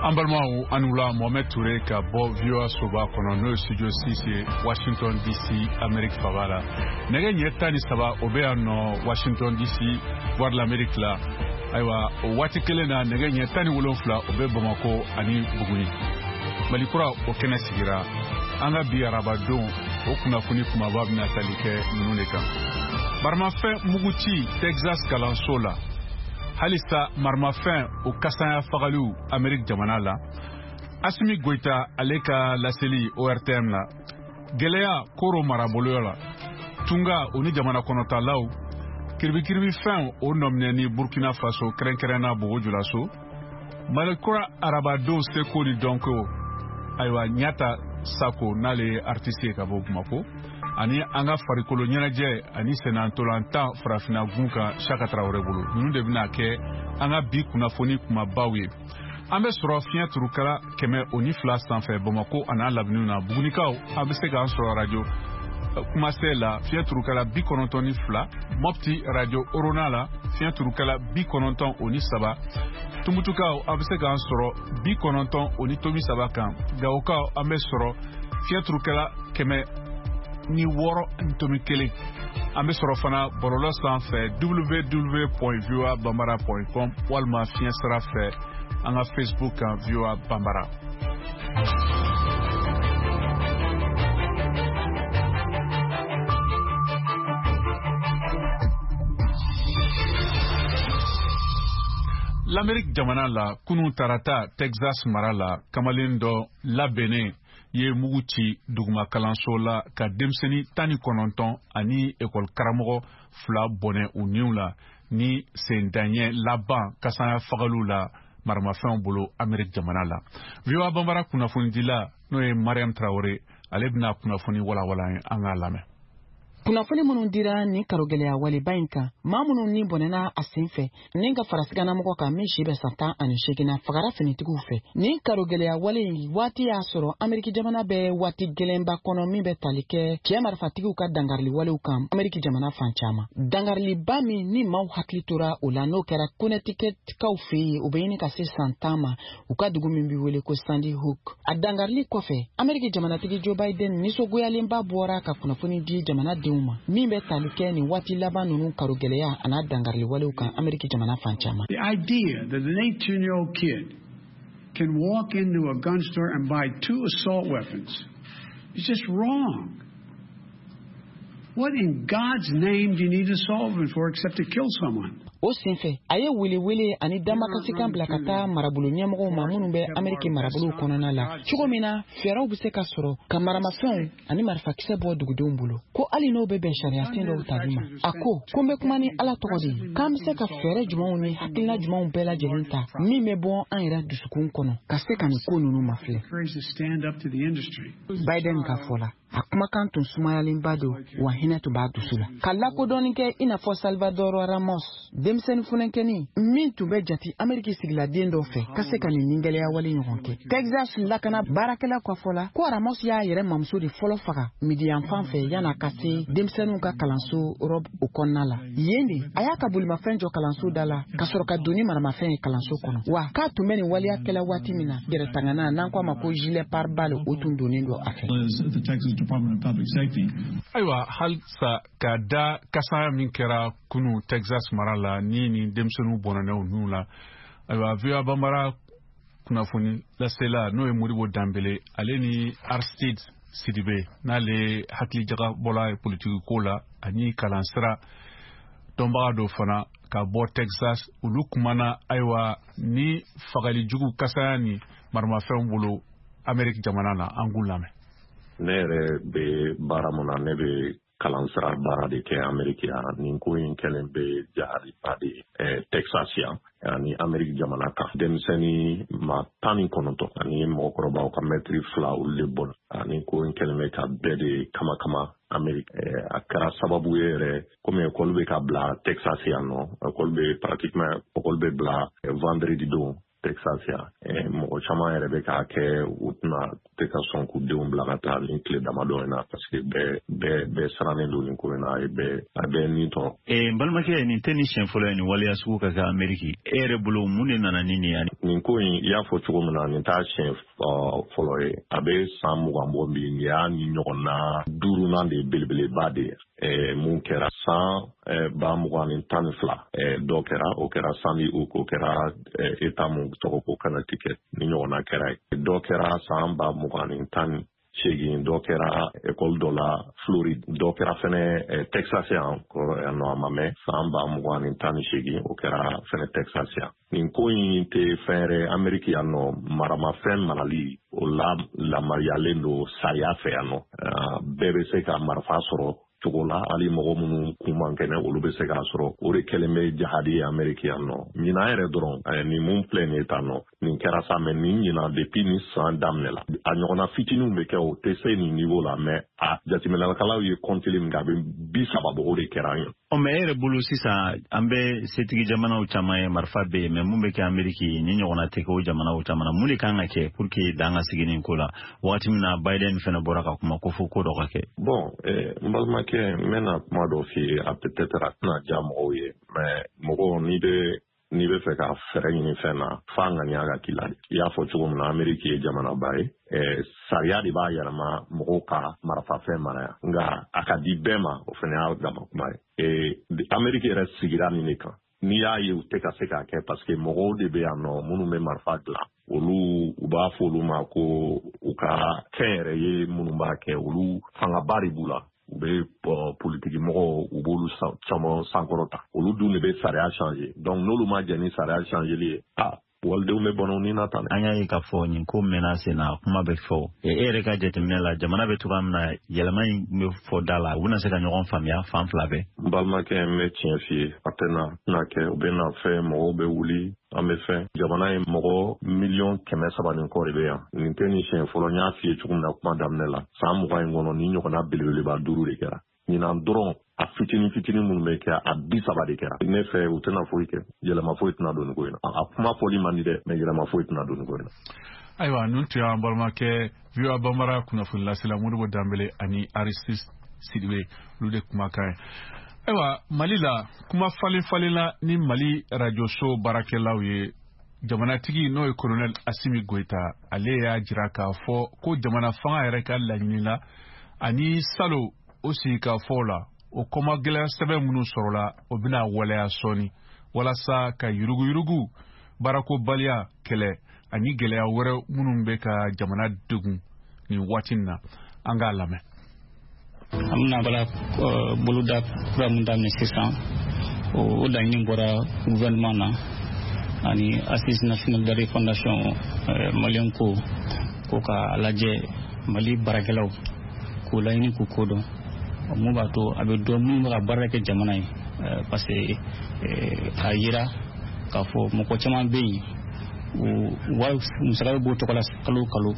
Ambalmao Anula Mohamed Touré ka bo VOA Soba kono no studio 6 Washington DC Amerique Fabala. Nege nyeta ni saba obeano Washington DC war l'Amérique la. Aywa watikele na nege nyeta ni wolonfla obe Bamako ani Buguni. Malikura okene sigira. Anga bi arabadon okuna funi kuma babna salike nuneka. Barmafe Muguti Texas Kalansola. Halista marmafin au Kassaya Fagalou, Amérique Jamanala. Asimi Goïta, Aleka Laseli, ORTM la. Gelea Koro Marabolola. Tunga, Oni Jamana Konota Lao. Kirbi fin, au nomneni Burkina Faso, Krenkerena Bourjulaso. Malekura Arabado Seko di Donko. Aywa Nyata Sako, Nale Artiste Kabo Mako. Ani anga farikolo nyenaje ani senantolanta frafina gunka Chaka Traoré bolo nunu de bina ke anga bi kunafoni kuma bawe ambe soro fiya turukala keme oni fla sanfɛ Bamako ana labinu na bugunikaw ambe se ka soro radio kuma sela fiya turukala bi konontoni fla Mopti radio Oronala fiya turukala bi kononton oni saba tumutukaw ambe se ka soro bi kononton oni tomi saba kan gawokaw ambe soro fiya turukala keme ni woro ntomi kele ambe soro fana borola sanfɛ www.voabambara.com walma fiɲɛ sira fɛ an ka Facebook kan VOA Bambara. L'Amérique jamana la kunu tarata Texas mara la kamalen dɔ labɛnnen ye mugu ci duguma kalanso la ka denmisɛnni 19 ani ekɔli karamɔgɔ 2 bɔnɛ u niw la ni sendaɲɛ laban kasaya fagalu la maramafɛnw bolo Amérique jamana la. VOA Bambara kunnafonidila n'o ye Mariam Traoré ale bɛna kunnafoni walawala an k'a lamɛn. Kunnafoni minnu dira ni karogɛlɛya waliba in kan maa minnu ni bɔnɛna a sen fɛ ni ka farasigana mɔgɔ kan min si bɛ san 18 fagara finitigiw fɛ ni karogɛlɛya wale in waati y'a sɔrɔ Ameriki jamana bɛ waati gɛlɛnba kɔnɔ min bɛ tali kɛ cɛ marifatigiw ka dangarili walew kan Ameriki jamana fan caman dangariliba min ni maaw hakili tora o la n'o kɛra Connecticutkaw fɛ yen u bɛ ɲini ka se san 10 ma u ka dugu min bɛ wele ko Sandy Hook a dangarili kɔfɛ Ameriki jamanatigi Joe Biden nisɔngoyalenba bɔra ka kunnafoni di jamana min bɛ tali kɛ ni waati laban ninnu karogɛlɛya ana dangarili walew kan Ameriki jamana fan caman. The idea that an 18-year-old kid can walk into a gun store and buy 2 assault weapons is just wrong. What in God's name do you need an assault weapon for except to kill someone? O senfɛ a ye wele ani damakasikan bila ka taa marabolo ɲɛmɔgɔw ma minnu bɛ Ameriki marabolow kɔnɔna la cogo min na fɛɛrɛw bɛ se ka sɔrɔ ka maramafɛnw ani marifakisɛ bɔ dugudenw bolo ko hali n'o bɛ bɛn sariya sen dɔw tali ma a ko n bɛ kuma ni Ala tɔgɔ de ye k'an bɛ se ka fɛɛrɛ jumanw ni hakilina jumanw bɛɛ lajɛlen ta min bɛ bɔ an yɛrɛ dusukun kɔnɔ ka se ka nin ko ninnu mafilɛ. Biden ka fɔ la a kumakan tun sumayalenba don wa hinɛ tun b'a dusu la ka lakodɔnni kɛ i n'a fɔ Salvador Ramos denmisɛnnin funenkɛni min tun bɛ jate Ameriki sigiladen dɔ fɛ ka se ka nin nigɛlɛya wale ɲɔgɔn kɛ Texas lakana baarakɛla kɔ fɔ la ko Ramos y'a yɛrɛ mamuso de fɔlɔ faga midiyan fan fɛ yana ka se denmisɛnninw ka kalanso Rob o kɔnɔna la yen de a y'a ka bolimafɛn jɔ kalanso da la ka sɔrɔ ka doni maramafɛn ye kalanso kɔnɔ wa k'a tun bɛ nin waleya kɛla waati min na gɛrɛ tangana n'an k'a ma ko gilet pare-balles o tun donnen don a fɛ. Aywa halisa ka da kasaya min kɛra kunu Texas mara la ni denmisɛnninw bɔnɛnɛw ninnu la aywa VOA Bambara kunnafoni lasela n'o ye Modibo Dambele ale ni Aristide Sidibe n'ale hakili jaga bɔla politiki ko la ani kalansira dɔnbaga dɔ fana ka bɔ Texas olu kumana aywa ni fagali jugu kasaya ni maramafɛnw bolo Ameriki jamana na an k'u lamɛn. Ne yɛrɛ bɛ baara mun na ne bɛ kalansira baara de kɛ Ameriki yan nin ko in kɛlen bɛ jariba de Texas yan ani Ameriki jamana kan denmisɛnnin ma 19 ani mɔgɔkɔrɔbaw ka mɛtiri 2 olu de bolo ani ko in kɛlen bɛ ka bɛɛ de kama Ameriki a kɛra sababu ye yɛrɛ komi ekɔli bɛ ka bila Texas yan nɔ ekɔli bɛ pratiquement ekɔli bɛ bila vendredi don Texas ya mɔgɔ caman yɛrɛ bɛ k'a kɛ u tɛna tɛ ka sɔn k'u denw bila ka taa nin tile damadɔ in na parce que bɛɛ sirannen don nin ko in na a bɛɛ nin tɔrɔ. Balimakɛ nin tɛ ni siɲɛ fɔlɔ ye nin waleya sugu ka kɛ Ameriki e yɛrɛ bolo mun de nana ni nin ye? Nin ko in i y'a fɔ cogo min na nin t'a siɲɛ fɔlɔ ye a bɛ san 20 bɔ bi nin y'a ni ɲɔgɔn na 5nan de ye belebeleba de ye mun kɛra san 2012 dɔ kɛra o kɛra Sandy Hook o kɛra État mun tɔgɔ ko Connecticut ni ɲɔgɔnna kɛra ye dɔ kɛra san 2018 dɔ kɛra école dɔ la Floride dɔ kɛra fɛnɛ Texas yan nɔ a ma mɛn san 2018 o kɛra fɛnɛ Texas yan nin ko in tɛ fɛn yɛrɛ Ameriki yan nɔ maramafɛn marali o la lamariyalen don sariya fɛ yan nɔ bɛɛ bɛ se ka marifa sɔrɔ cogo la hali mɔgɔ minnu kun man kɛnɛ olu bɛ se k'a sɔrɔ o de kɛlen bɛ jahadi ye Ameriki yan nɔ ɲinan yɛrɛ dɔrɔn nin mun filɛ nin ye tan nɔ nin kɛra sa mɛ nin ɲinan depuis nin san daminɛ la a ɲɔgɔnna fitininw bɛ kɛ o tɛ se nin niveau la mɛ a jateminɛlikɛlaw ye compter min kɛ a bɛ 30 bɔ o de kɛra an ye. Mɛ e yɛrɛ bolo sisan an bɛ setigi jamanaw caman ye marifa bɛ yen mɛ mun bɛ kɛ Ameriki ni ɲɔgɔnna tɛ kɛ o jamanaw caman na mun de kan ka kɛ pour que dan ka sigi nin ko la waati min na Biden fana bɔra ka kuma ko fo ko dɔ ka kɛ. Bon n balimakɛ n bɛna kuma dɔ f'i ye a peut-être a tɛna diya mɔgɔw ye mɛ mɔgɔ n'i bɛ fɛ ka fɛɛrɛ ɲini fɛn na f'a ŋaniya ka k'i la i y'a fɔ cogo min na Ameriki ye jamanaba ye sariya de b'a yɛlɛma mɔgɔw ka marifafɛn mara yan nka a ka di bɛɛ ma o fana y'a dama kuma ye Ameriki yɛrɛ sigira nin de kan n'i y'a ye u tɛ ka se k'a kɛ parce que mɔgɔw de bɛ yan nɔ minnu bɛ marifa dilan olu u b'a fɔ olu ma ko u ka kɛn yɛrɛ ye minnu b'a kɛ olu fangaba de b'u la u bɛ politiki mɔgɔw u b'olu caman sankɔrɔta olu dun de bɛ sariya changer donc n'olu ma jɛ ni sariya changeli ye walidenw bɛ bɔnɔ ni na tan. An y'a ye k'a fɔ nin ko mɛnna sen na kuma bɛ fɔ e yɛrɛ ka jateminɛ la jamana bɛ cogoya min na yɛlɛma in bɛ fɔ da la u bɛna se ka ɲɔgɔn faamuya fan fila bɛɛ. N balimakɛ n bɛ tiɲɛ f'i ye a tɛna kɛ u bɛ na fɛn mɔgɔw bɛ wuli an bɛ fɛn jamana ye mɔgɔ 300,000 ni kɔ de bɛ yan nin tɛ ni siɲɛ fɔlɔ n y'a f'i ye cogo min na kuma daminɛ la san 20 in kɔnɔ ni ɲɔgɔnna belebeleba 5 de kɛra ɲinan dɔrɔn a fitinin minnu bɛ kɛ a 30 de kɛra ne fɛ u tɛna foyi kɛ yɛlɛma foyi tɛna don nin ko in na a kuma fɔli man di dɛ mɛ yɛlɛma foyi tɛna don nin ko in na. Ayiwa ninnu tun y'an balimakɛ VOA Banbara kunnafoni lasela Modibo Danbele ani Aristide Sidibe olu de kumakan ye. Ayiwa Mali la kuma falen la ni Mali radio so baarakɛlaw ye jamanatigi n'o ye Colonel Assimi Goïta ale y'a jira k'a fɔ ko jamana fanga yɛrɛ ka laɲini la ani salo o sigi k'a fɔ la o kɔma gɛlɛya sɛbɛn minnu sɔrɔla o bɛna waleya sɔɔni walasa ka yuruguyurugu baarakobaliya kɛlɛ ani gɛlɛya wɛrɛ minnu bɛ ka jamana degun nin waati in na an k'a lamɛn. An bɛna bala boloda kura min daminɛ sisan o laɲini bɔra gouvernement na ani Assise Nationale de Refondation Malien ko ka lajɛ Mali baarakɛlaw k'o laɲini k'u kodɔn mun b'a to a bɛ dɔn minnu bɛ ka baara kɛ jamana ye parce que a yira k'a fɔ mɔgɔ caman bɛ yen musaka bɛ bɔ tɔgɔ la kalo kalo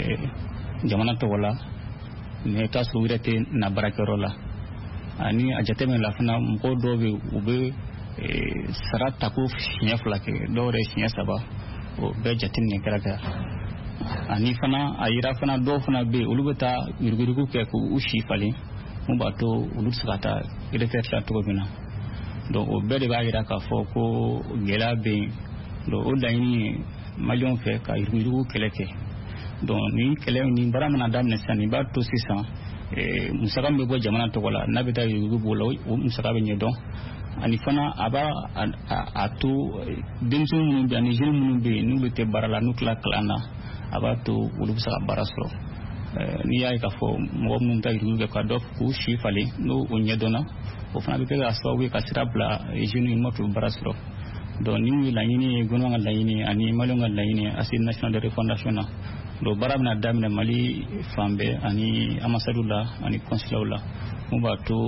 jamana tɔgɔ la mais t'a sɔrɔ u yɛrɛ tɛ na baarakɛyɔrɔ la ani a jateminɛ la fana mɔgɔw dɔw bɛ yen u bɛ sara ta ko siɲɛ 2 kɛ dɔw yɛrɛ siɲɛ 3 o bɛɛ jateminɛ kɛra ani fana a yira fana dɔw fana bɛ yen olu bɛ taa yuruguyurugu kɛ k'u si falen mun b'a to olu tɛ se ka taa retraite la cogo min na donc o bɛɛ de b'a yira k'a fɔ ko gɛlɛya bɛ yen donc o laɲini ye maliyɛnw fɛ ka yuruguyurugu kɛlɛ kɛ donc ni baara mana daminɛ sisan nin b'a to sisan musaka min bɛ bɔ jamana tɔgɔ la n'a bɛ taa yuruguyurugu b'o la o musaka bɛ ɲɛdɔn ani fana a b'a a to denmisɛnnin minnu bɛ yen ani jeunes minnu bɛ yen n'u bɛ tɛ baara la n'u tila kalan na a b'a to olu bɛ se ka baara sɔrɔ n'i y'a ye k'a fɔ mɔgɔ minnu ta yuruguyurugu kɛ ka dɔ k'u si falen n'o ɲɛdɔnna o fana bɛ kɛ ka sababu ye ka sira bila jeunes n'o tun bɛ baara sɔrɔ donc ni ye laɲini ye gouvernement ka laɲini ani maliyɛnw ka laɲini Assise Nationale de Refondation na donc baara bɛna daminɛ Mali fan bɛɛ ani ambassades la ani consulates la mun b'a to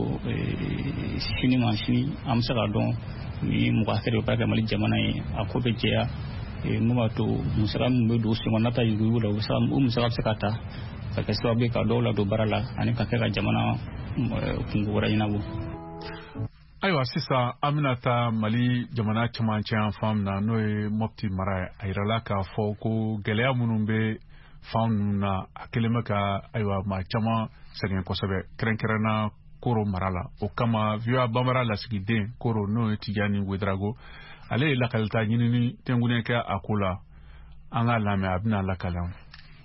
sini ma sini an bɛ se k'a dɔn ni mɔgɔ hakɛ de bɛ baara kɛ Mali jamana ye a ko bɛ jɛya mun b'a to musaka min bɛ don sen kɔnɔ n'a ta yuruguyurugu la o musaka bɛ se ka ta ka kɛ sababu ye ka dɔw ladon baara la ani ka kɛ ka jamana kungo wɛrɛ ɲɛnabɔ. Ayiwa sisan an bɛna taa Mali jamana cɛmancɛ yan fan na n'o ye Mopti mara ye a yirala k'a fɔ ko gɛlɛya minnu bɛ fan ninnu na a kelen bɛ ka ayiwa maa caman sɛgɛn kosɛbɛ kɛrɛnkɛrɛnna Koro mara la o kama VOA Banbara lasigiden Koro n'o ye Tijani Wedrago ale ye lakalita ɲinini tɛnkunen kɛ a ko la an ka lamɛn a bɛna lakalen.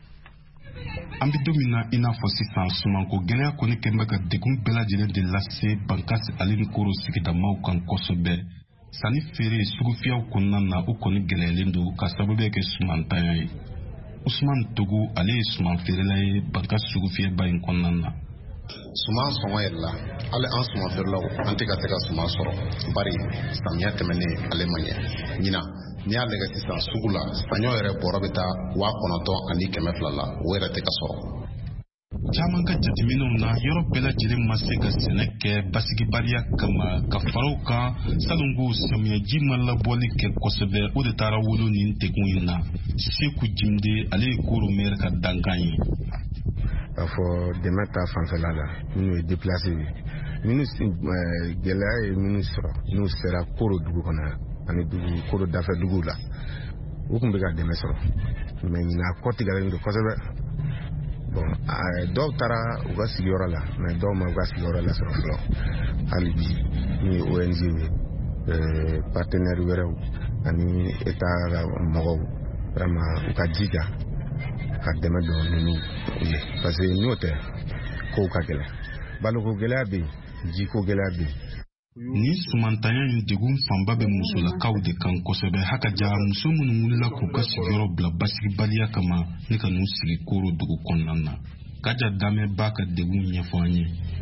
An bɛ don min na i n'a fɔ sisan sumanko gɛlɛya kɔni kɛlen bɛ ka degun bɛɛ lajɛlen de lase Bankasi ale ni Koro sigidamaw kan kosɛbɛ. Sanni feere sugufiyaw kɔnɔna na o kɔni gɛlɛyalen don ka sababu kɛ sumantanya ye. Usman Togo ale ye suman feerela ye Bankasi sugufiyaba in kɔnɔna na. Suman sɔngɔ yɛrɛ la hali an suman feerelaw an tɛ ka se ka suman sɔrɔ bari samiya tɛmɛnen ale ma ɲɛ ɲina n'i y'a lajɛ sisan sugu la saɲɔ yɛrɛ bɔrɔ bɛ taa 9,200 la o yɛrɛ tɛ ka sɔrɔ. Caman ka jateminɛw na yɔrɔ bɛɛ lajɛlen ma se ka sɛnɛ kɛ basigibaliya kama ka faraw kan salongo samiyaji ma labɔli kɛ kosɛbɛ o de taara wolo nin degun in na. Seku Jimde ale ye Koro maire ka dankan ye. A fɔ dɛmɛ ta fanfɛla la minnu ye déplacé minnu gɛlɛya ye minnu sɔrɔ n'u sera Koro dugu kɔnɔ ani Koro dafɛ dugu la u tun bɛ ka dɛmɛ sɔrɔ mais ɲina kɔ tigɛlen don kosɛbɛ. Bon dɔw taara u ka sigiyɔrɔ la mais dɔw ma u ka sigiyɔrɔ la sɔrɔ fɔlɔ hali bi ni ONG partenaire wɛrɛw ani état ka mɔgɔw vraiment u ka jija ka dɛmɛ don ninnu ye parce que n'o tɛ kow ka gɛlɛn baloko gɛlɛya bɛ yen jiko gɛlɛya bɛ yen. Ni sumantanya in degun fanba bɛ musolakaw de kan kosɛbɛ hakaja muso minnu wulila k'u ka sigiyɔrɔ bila basigibaliya kama ne ka n'u sigi Koro dugu kɔnɔna na. Kaja Dame b'a ka degun ɲɛfɔ an ye.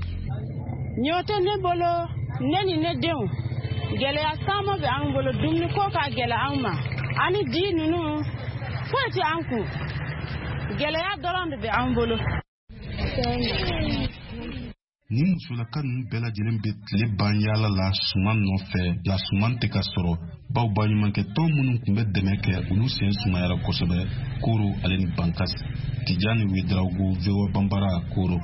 Ɲɔ tɛ ne bolo ne ni ne denw gɛlɛya caman bɛ an bolo dumuni ko ka gɛlɛ an ma ani di ninnu foyi tɛ an kun gɛlɛya dɔrɔn de bɛ an bolo. Ni musolaka ninnu bɛɛ lajɛlen bɛ tile ban yaala la suman nɔfɛ la suman tɛ ka sɔrɔ baw baɲumankɛtɔn minnu tun bɛ dɛmɛ kɛ olu sen sumayara kosɛbɛ Koro ale ni Bankasi. Tijani Wedrago VOA Banbara Koro.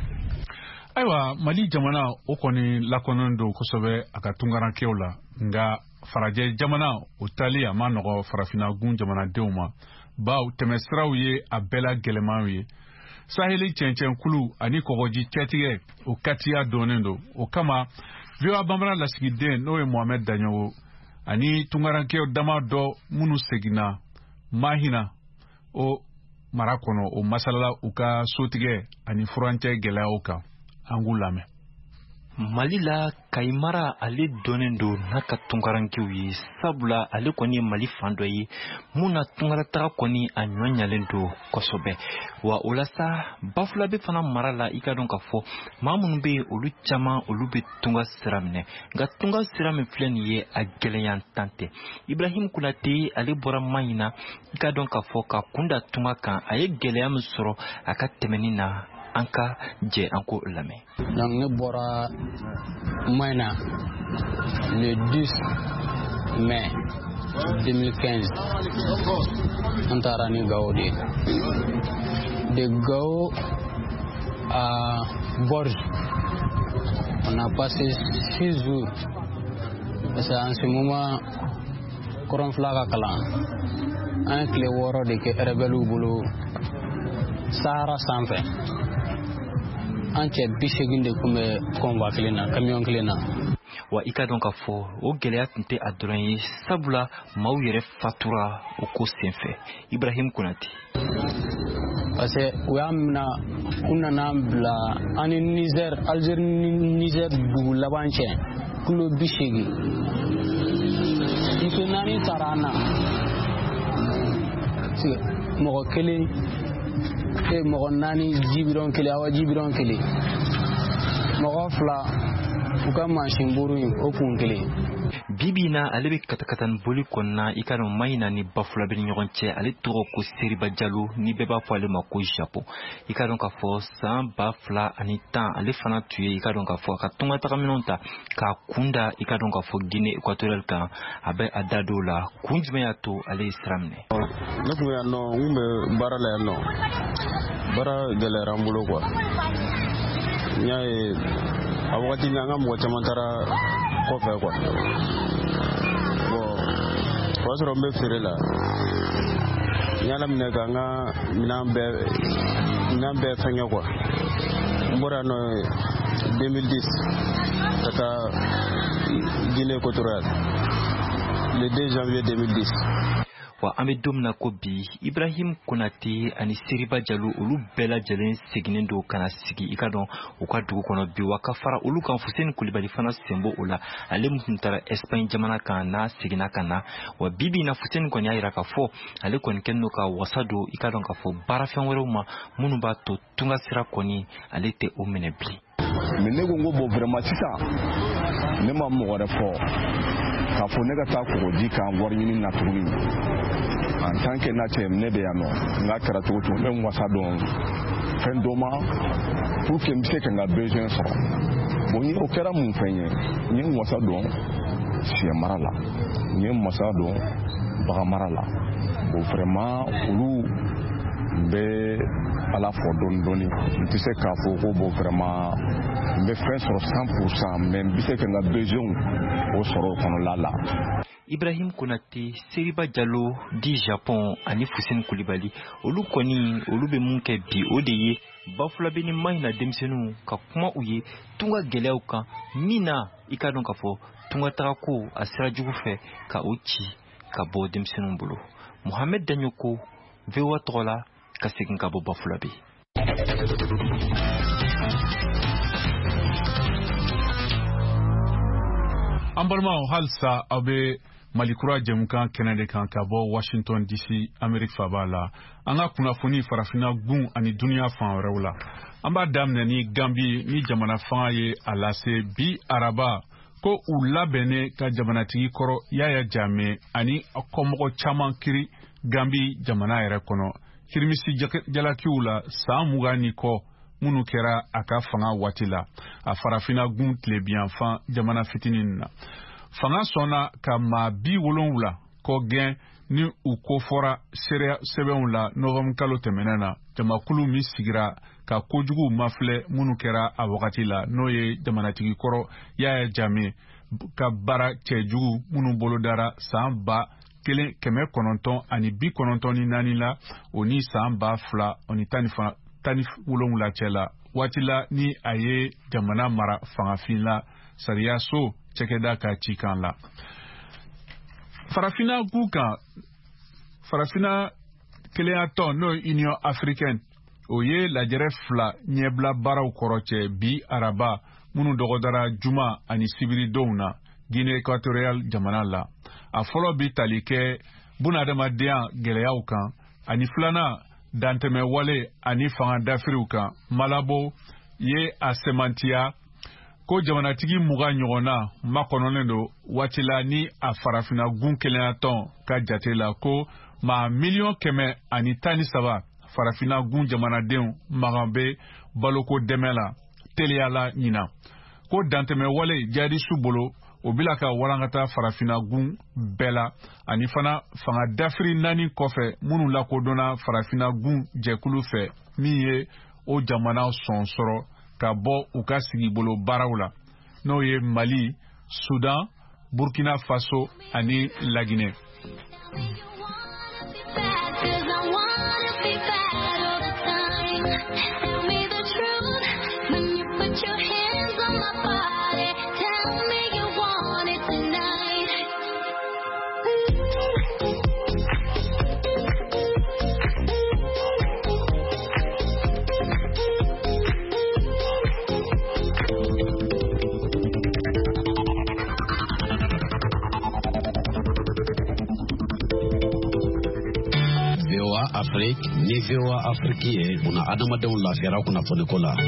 Ayiwa Mali jamana o kɔni lakɔnɔn don kosɛbɛ a ka tungarankew la nka farajɛ jamana o tali a ma nɔgɔ farafinna gun jamanadenw ma baw tɛmɛsiraw ye a bɛɛ la gɛlɛmanw ye. Saheli cɛncɛnkulu ani kɔgɔji cɛtigɛ o katiya dɔɔnin don o kama VOA Banbara lasigiden n'o ye Mohamed Daɲogo ani tungarankew dama dɔ minnu seginna Mahina o mara kɔnɔ o masalala u ka sotigɛ ani furancɛ gɛlɛyaw kan an k'u lamɛn. Mali la Kaimara ale donnen don n'a ka tunkarankew ye sabula ale kɔni ye Mali fan dɔ ye mun na tunkarataga kɔni a ɲɔ ɲalen don kosɛbɛ wa o la sa Bafulabe fana mara la i ka dɔn ka fɔ maa minnu bɛ yen olu caman olu bɛ tunga sira minɛ nka tunga sira min filɛ nin ye a gɛlɛyan tan tɛ. Ibrahim Konate ale bɔra Mahina i ka dɔn ka fɔ ka kunda tunga kan a ye gɛlɛya min sɔrɔ a ka tɛmɛni na an ka jɛ an ko lamɛn. Donc ne bɔra Mahina le 10 mai 2015 an taara ni Gao de Gao à Borj. On a passé 6 jours. C'est en ce moment Koronfla ka kalan an tile 6 de kɛ rebelle bolo Sahara sanfɛ. An cɛ 80 de kun bɛ convoi kelen na camion kelen na. Wa i ka dɔn ka fɔ o gɛlɛya tun tɛ a dɔrɔn ye sabula maaw yɛrɛ fatura o ko senfɛ. Ibrahim Konate. Parce que u y'a mina u nana bila ani Niger Algérie ni Niger dugu laban cɛ kilo 80. Muso 4 taara an na mɔgɔ kelen mɔgɔ 4 jibidɔn kelen awa jibidɔn kelen mɔgɔ 2 u ka mansin buru in o kun kelen. Bibi na ale bɛ katakatan boli kɔnɔna i ka dɔn Mahina ni Bafulabe ni ɲɔgɔn cɛ ale tɔgɔ ko Seriba Jalo ni bɛɛ b'a fɔ ale ma ko Japon. I ka dɔn ka fɔ san 2010 ale fana tun ye i ka dɔn ka fɔ ka tunga tagaminɛw ta ka kunda i ka dɔn ka fɔ Guinée équatoriale kan a bɛ a da dɔw la kun jumɛn y'a to ale ye sira minɛ. Ne tun bɛ yan nɔ n bɛ baara la yan nɔ baara gɛlɛyara n bolo quoi n y'a ye a wagati min an ka mɔgɔ caman taara kɔfɛ quoi bon o y'a sɔrɔ n bɛ feere la n y'a laminɛ ka n ka minɛn bɛɛ fɛngɛ quoi n bɔra yan nɔ 2010 ka taa Guinée équatoriale le 2 janvier 2010. wa an bɛ don min na ko bi Ibrahim Konate ani Seriba Jalo olu bɛɛ lajɛlen seginen don kana sigi i ka dɔn u ka dugu kɔnɔ bi wa ka fara olu kan Fuseni Kulibali fana senbo o la ale mun taara Espagne jamana kan n'a seginna ka na wa bibi na Fuseni kɔni y'a jira k'a fɔ ale kɔni kɛlen don ka wasa don i ka dɔn k'a fɔ baarafɛn wɛrɛw ma minnu b'a to tunga sira kɔni ale tɛ o minɛ bilen. mais ne ko n ko bon vraiment sisan ne ma mɔgɔ wɛrɛ fɔ k'a fɔ ne ka taa kogoji kan wari ɲini na tuguni en tant que na cɛ ne bɛ yan nɔ n ka kɛra cogo cogo n bɛ n wasa dɔn fɛn dɔ ma pour que n bɛ se ka n ka besoin sɔrɔ bon o kɛra mun fɛn ye n ye n wasa dɔn sɛ mara la n ye n wasa dɔn bagan mara la bon vraiment olu bɛ ala fɔ dɔɔni dɔɔni n tɛ se k'a fɔ ko bon vraiment n bɛ fɛn sɔrɔ 100% mais n bɛ se ka n ka besoin o sɔrɔ o kɔnɔla la. Ibrahim Konate, Seriba Jalo di Japon ani Fuseni Kulibali olu kɔni olu bɛ mun kɛ bi o de ye Bafulabe Maina denmisɛnninw ka kuma u ye tunga gɛlɛyaw kan min na i ka dɔn k'a fɔ tunga taga ko a sira jugu fɛ ka o ci ka bɔ denmisɛnninw bolo. Mohamed Danyoko, VOA tɔgɔ la ka segin ka bɔ Bafulabe. An balimaw halisa aw bɛ Malikura jɛmukan kɛnɛ de kan ka bɔ Washington DC Amerique faba la an ka kunnafoni farafina gun ani duniya fan wɛrɛw la an b'a daminɛ ni Gambi ni jamana fanga ye a lase bi araba ko u labɛnnen ka jamanatigi kɔrɔ Yaya Jammeh ani kɔmɔgɔ caman kiri Gambi jamana yɛrɛ kɔnɔ kirimisi jalakiw la san 20 ni kɔ minnu kɛra a ka fanga waati la a farafina gun tilebiyanfan jamana fitinin na fanga sɔnna ka maa 70 kɔ gɛn ni u ko fɔra sɛbɛnw la nɔgɔm kalo tɛmɛnɛ na jamakulu min sigira ka kojugu mafilɛ minnu kɛra a wagati la n'o ye jamanatigi kɔrɔ Yaya Jammeh ka baara cɛjugu minnu bolodara san 1994 la o ni san 2017 cɛ la waati la ni a ye jamana mara fangafin la sariya so cɛkɛda ka cikan la farafina gu kan farafina keleyatɔn n'o ye Union Africaine o ye lajɛrɛ 2 ɲɛbila baaraw kɔrɔ cɛ bi araba minnu dɔgɔdara juma ani sibiridonw na Guinée équatoriale jamana la a fɔlɔ bi tali kɛ bunadamadenya gɛlɛyaw kan ani filanan dantɛmɛ wale ani fanga dafiriw kan Malabo ye a semantiya ko jamanatigi 20 ɲɔgɔnna makɔnɔnen don waati la ni a farafina gun keleyatɔn ka jate la ko maa 113 farafina gun jamanadenw magan bɛ baloko dɛmɛ la teliya la ɲina ko dantɛmɛ wale jadi su bolo o bila ka walankata farafina gun bɛɛ la ani fana fanga dafiri 4 kɔfɛ minnu lakodɔnna farafina gun jɛkulu fɛ min ye o jamana sɔn sɔrɔ ka bɔ u ka sigi bolo baaraw la n'o ye Mali, Sudan, Burkina Faso ani Laginɛ. Afrique ni VOA Afrique ye una adamadenw lafiyara kunnafoni ko la.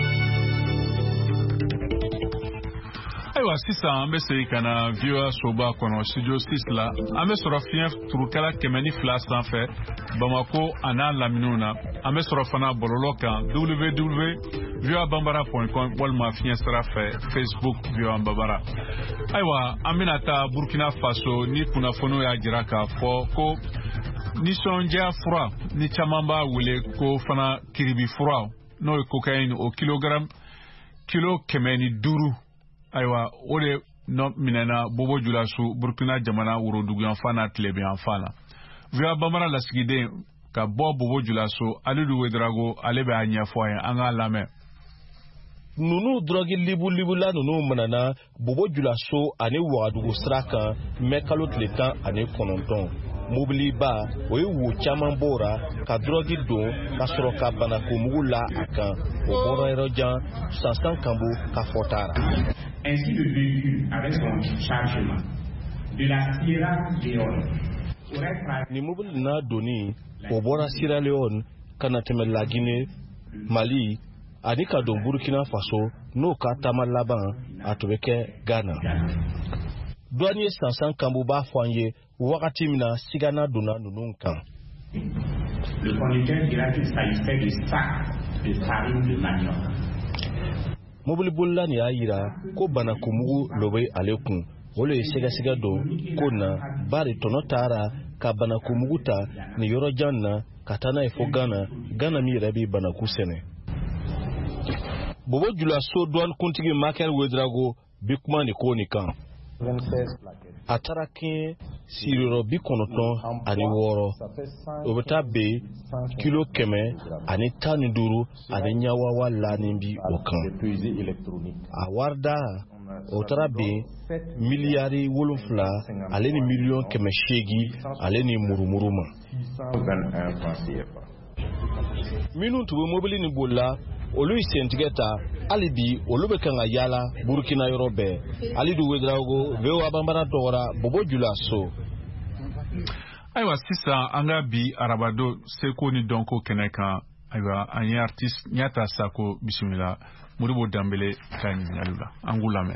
Ayiwa sisan an bɛ segin ka na VOA soba kɔnɔ studio 6 la an bɛ sɔrɔ fiɲɛ turukala 102 sanfɛ Bamako a n'a laminiw na an bɛ sɔrɔ fana bɔlɔlɔ kan www.voabambara.com walima fiɲɛ sira fɛ Facebook VOA Bambara. Ayiwa an bɛna taa Burkina Faso ni kunnafoniw y'a jira k'a fɔ ko nisɔndiya fura ni caman b'a wele ko fana kiribi fura n'o ye cocaïne o kilo 500. Ayiwa o de no minena Bobo Julasu Burkina jamana Urodugu fana Tlebi fana via Bamara la sigide ka Bobo Julasu Alidu Wedrago alebe anya foye anga lame nunu drogi libu la nunu manana Bobo Julasu ane Ouagadougou sraka mekalot letan ane kononton mobili ba oye wo chaman bora ka drogi don ka soro ka banako mugula akan o boro erojan sansan kambo ka fotara. Ainsi le véhicule avec son chargement de la Sierra Leone ni mobili na doni o bora Sierra Leone kana teme la Guinée Mali ani ka don Burkina Faso no ka tama laban atobeke Ghana. Douanier sansan kambo ba fanye wakati mina sigana dona nunun kan. Le conducteur dira qu'il s'agissait de sacs de farine de manioc. Mobili bolla ni ayira ko bana kumugu lobe alekun wole siga do ko na bari tonotara ka bana kumuguta ni yoro janna katana efo Ghana mi rebi bana kusene. Bobo Julasu douane kuntigi Makel Wedrago bikuma ni ko ni kan. Atarakin siriro bikonoton ani woro obeta be kilo keme ani tani duru ani nyawawa lanimbi okan awarda otara be miliari wolofla aleni million keme shegi aleni murumuruma minu tuwe mobili ni bola olu isentigeta alibi olube kanga yala Burkina Yorobe Alidu Wedrago veo abambara tora Bobo Julasu. Aywa sisa anga bi arabado seko ni donko keneka aywa anye artiste nyata sako bismillah Modibo Dambele kani alula angulame.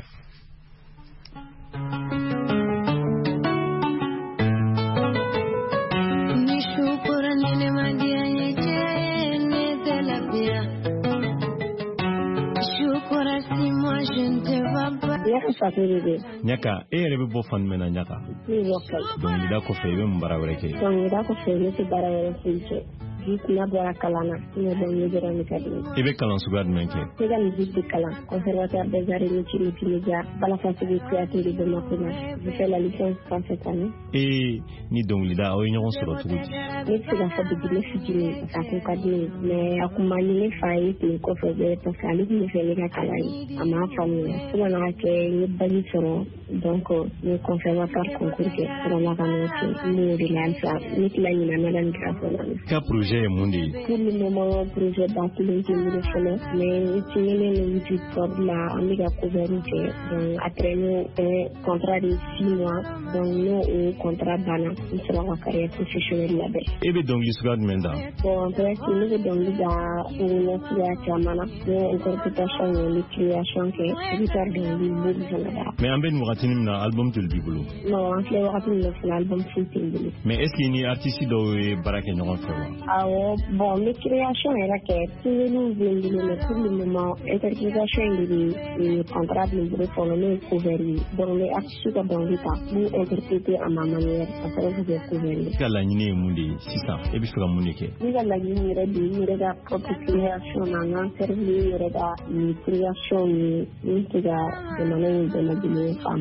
Nyaka rebe bo fan mena nyaka donc ida ko fe be mbara wreke donc ida ko fe ne bara wreke na bora kalana ne don ne jera ni kadi ibe kalan sugad menke tega ni bitti kalan conservateur des arts et métiers bala fasigi créateur de makuna je fais la licence pour cette année et ni donc lida o nyon soro tuguti ni tega fa de ne fitini ça ko kadi mais akumani ne fayi te ko fe de to kali ni fe le kalai ama famille so na ke ni bali soro donc ni conservateur concours que pour la canne ni de l'alsa ni la ni na nan grâce ka projet mundi pour le moment projet d'atelier qui me fait mais tu le YouTube pour la amiga couverture donc après nous un contrat de 6 mois donc nous un contrat bana sur la carrière professionnelle là-bas et bien donc Yusgad Menda bon après nous donc là une situation mana une interprétation de création que Richard de mais en ben muratini na album tul bibulu non en fait muratini na album full bibulu mais est-ce qu'il y a artiste do barake nyon fa bon, mes créations era que tous les mais pour le moment, interprétation de contrat de pour le couvrir. Donc, les artistes dans l'état, pour interpréter à ma manière, à travers le couvrir. Quelle année mundi, c'est ça, et puis la munike. Oui, la ligne de la propre création, en service, la création, de manière de la guinée, femme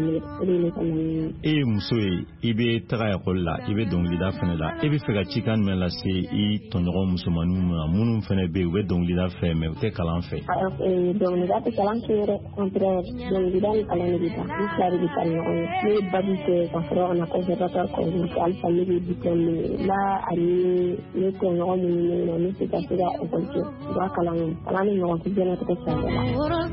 de et Moussoui, ibe Trayakola, ibe donc l'ida fenela, et puis faire chicken melase, i tonoro musulmanu munum fene be we donc l'ida fait, mais te kalan fait. Donc l'ida te kalan fait, contraire, donc l'ida le kalan l'ida, nous la l'ida nous, mais babite, quand on a conservateur conjugal, famille diplômé, là, ali, le tonoro munum, nous c'est assez là au côté, doit kalan nous on peut bien être ça là.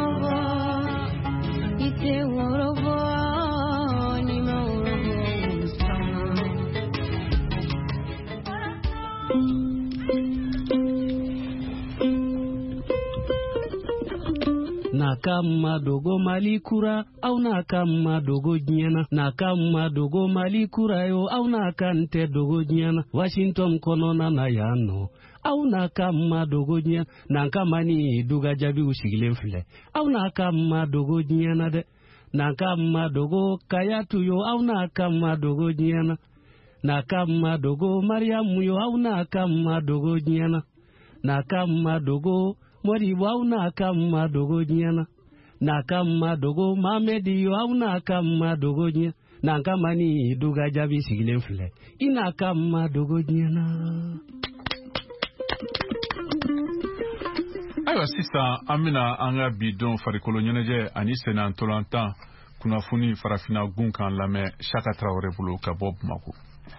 Nakama dogo malikura au nakama dogo nyana nakama dogo malikura yo au nakante dogo nyana Washington konona na yano au nakama dogo nyana nakama ni duga jabi usigilen file au nakama dogo nyana de nakama dogo kayatu yo au nakama dogo nyana nakama dogo Mariamu yo au nakama dogo nyana nakama dogo Mori wau nakama dogo nyana n'a ka ma dogo Mamedi yo aw n'a ka ma dogo ɲɛ n'an ka mani duga jaabi sigilen filɛ I n'a ka ma dogo ɲɛna. Ayiwa sisan an bɛna an ka bi don farikolo ɲɛnajɛ ani senna ntolantan kunnafoni farafina gun kan lamɛn Chaka Traoré bolo ka bɔ Bamako.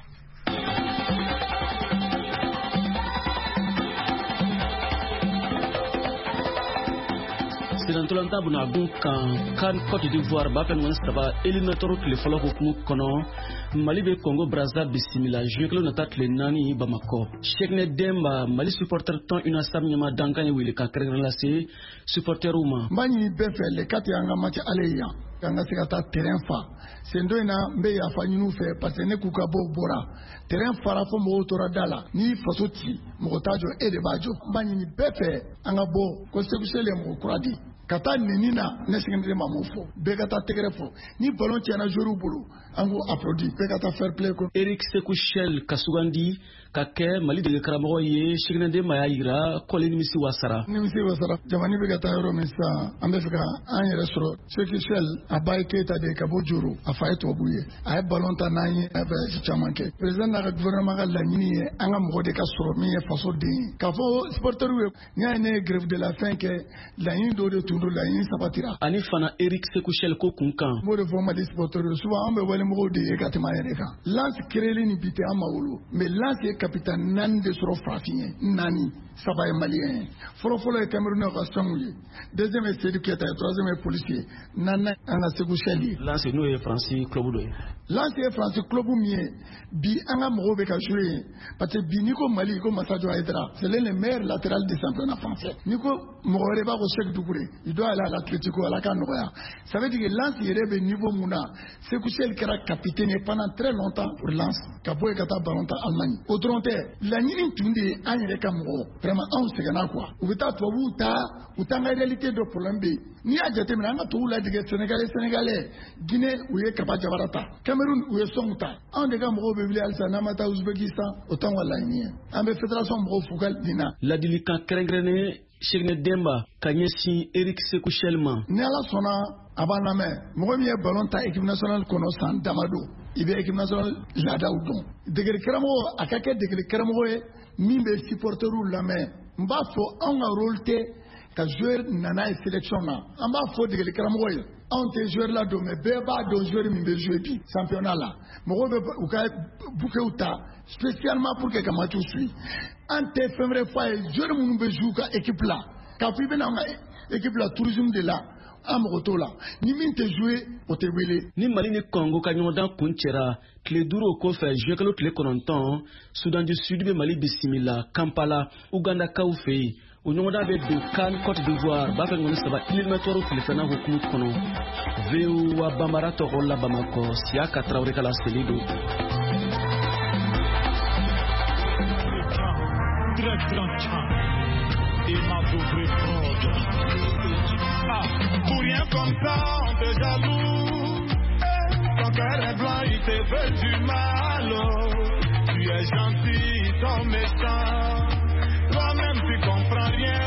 Senantolanta buna gun kan Côte d'Ivoire ba fɛ ɲɔgɔn saba éliminatoire tile fɔlɔ hukumu kɔnɔ Mali bɛ Congo Brazza bisimila juin kelen nata tile 4 Bamako. Cheikhne Demba Mali supporter tɔn UNASAM ɲɛma dankan ye wele ka kɛrɛnkɛrɛn lase supporterw ma. N b'a ɲini bɛɛ fɛ le 4 an ka match ale yan k'an ka se ka taa terrain fa sen dɔ in na n bɛ yafa ɲini fɛ parce que ne k'u ka bɔ bɔra terrain fara fɔ mɔgɔw tora da la n'i faso ci mɔgɔ t'a jɔ e de b'a jɔ. N b'a ɲini bɛɛ fɛ an ka bɔ ko Sékou ye mɔgɔ kura di ka taa neni na ne sigilen ma mun fɔ bɛɛ ka taa tɛgɛrɛ fɔ ni ballon tiɲɛna joueur bolo an k'u applaudi bɛɛ ka taa fair play ko. Eric Sékou ka sugandi ka kɛ Mali dege karamɔgɔ ye Cheikhne Demba y'a yira kɔli nimisi wasara. Nimisi wasara jamana bɛ ka taa yɔrɔ min sisan an bɛ fɛ ka an yɛrɛ sɔrɔ Sékou a ba ye Keita de ka bɔ Joro a fa ye tubabu ye a ye ballon ta n'an ye a bɛ caman kɛ président n'a ka gouvernement ka laɲini ye an ka mɔgɔ de ka sɔrɔ min ye faso den ye k'a fɔ supporter ye n'i y'a ye ne ye grève de la faim kɛ laɲini dɔw de tun do laɲini sabatira. Ani fana Eric Sékou ko kunkan. N b'o de fɔ Mali supporter ye souvent an bɛ wale mɔgɔw de ye ka tɛmɛ an yɛrɛ kan. Lance créé ni bi tɛ an ma wolo mais Lance ye capitaine 4 de sɔrɔ farafin ye 4 saba ye malien ye fɔlɔfɔlɔ ye Camerounais ka sangu ye deuxième ye Seydou Keita ye troisième ye policier 4 an ka Sékou ye. Lance n'o ye Fransi club dɔ ye. Lance ye Fransi club min ye bi an ka mɔgɔw bɛ ka jouer ye parce que bi n'i ko Mali ko Massadio Aidara c'est l'un des meilleurs latérales du championnat français n'i ko mɔgɔ wɛrɛ b'a ko Cheikh Doucouré il doit aller à l'Atlético ala ka nɔgɔya ça veut dire que Lance yɛrɛ bɛ niveau mun na Sékou kɛra capitaine ye pendant très longtemps pour Lance ka bɔ yen ka taa ballon ta Allemagne o dɔrɔn tɛ laɲini tun de ye an yɛrɛ ka mɔgɔ vraiment anw sɛgɛnna quoi u bɛ taa tubabuw ta u t'an ka réalité dɔ problème bɛ yen n'i y'a jateminɛ an ka tubabuw ladege Sénégalais Guinée u ye Kaba Jabara ta Cameroun u ye Song ta anw de ka mɔgɔw bɛ wuli halisa n'an ma taa Ouzbékistan o t'anw ka laɲini ye an bɛ fédération mɔgɔw fo ka nin na. Ladilikan kɛrɛnkɛrɛnnen Cheikhne Demba ka ɲɛsin Eric Sékou ma. Ni Ala sɔnna a b'an lamɛn mɔgɔ min ye ballon ta équipe nationale kɔnɔ san damado i bɛ équipe nationale laadaw dɔn degeli karamɔgɔ a ka kɛ degeli karamɔgɔ ye min bɛ supporterw lamɛn n b'a fɔ anw ka rôle tɛ ka joueur nana ye sélection na an b'a fɔ degeli karamɔgɔ ye anw tɛ joueur la dɔn mais bɛɛ b'a dɔn joueur min bɛ jouer bi championnat la mɔgɔw bɛ u ka bouquets ta spécialement pour que ka match suit an tɛ fɛn wɛrɛ fɔ a ye joueur minnu bɛ jouer ka équipe la k'a fɔ i bɛ na an ka équipe la tourisme de la an mɔgɔ t'o la ni min tɛ jouer o tɛ wele. Ni Mali ni Congo ka ɲɔgɔndan kun cɛra tile 5 o kɔfɛ juin kalo tile 9 Sudan du Sud bɛ Mali bisimila Kampala Ugandakaw fɛ yen o ɲɔgɔndan bɛ don CAN Côte d'Ivoire b'a fɛ ŋɔni 3 éliminatoire tile 2nan hukumu kɔnɔ VOA Bambara tɔgɔ la Bamako Chaka Traoré ka laseli don. Pour rien comme ça, on te jaloux. Ton cœur est blanc, il te fait du mal. Tu es gentil, ton méchant. Toi-même, tu comprends rien.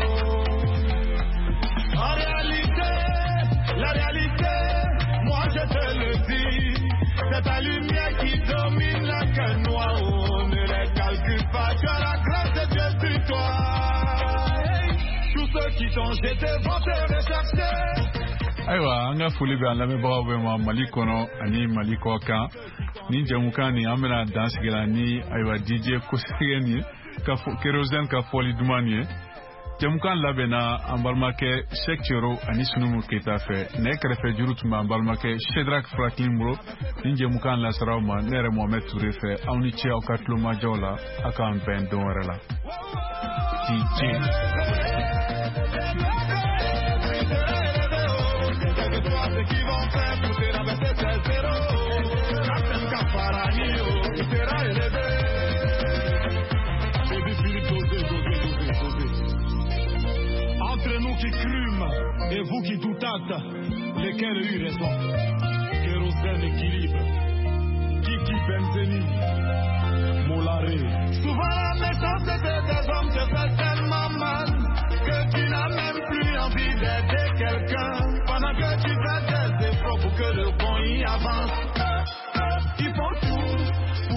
En réalité, la réalité, moi je te le dis. C'est ta lumière qui domine la gueule noire. Ne les calcule pas, tu as la grâce de Dieu sur toi. Tous ceux qui t'ont jeté vont te rechercher. Ayiwa an ka foli bɛ an lamɛnbagaw bɛɛ ma Mali kɔnɔ ani Mali kɔ kan ni jɛmukan nin an bɛna dan sigi la ni ayiwa DJ Kosɛgɛ nin ye Kérosène ka fɔli duman nin ye jɛmukan labɛnna an balimakɛ Cheikh Thioro ani Sunumu Keita fɛ nɛgɛ kɛrɛfɛ juru tun bɛ an balimakɛ Shedrack Franklin bolo ni jɛmukan lasaraw ma ne yɛrɛ Mohamed Touré fɛ aw ni ce aw ka tulomajɔw la aw k'an bɛn don wɛrɛ la Ceux qui vont faire pousser la bête c'est zéro. Captain Cafarani, il sera élevé. Baby Philippe, dosez. Entre nous qui crûmes et vous qui doutâtes, lesquels eu raison. Kérosène équilibre. Kiki Benzeni, Molaré. Souvent la méchance des hommes se fait.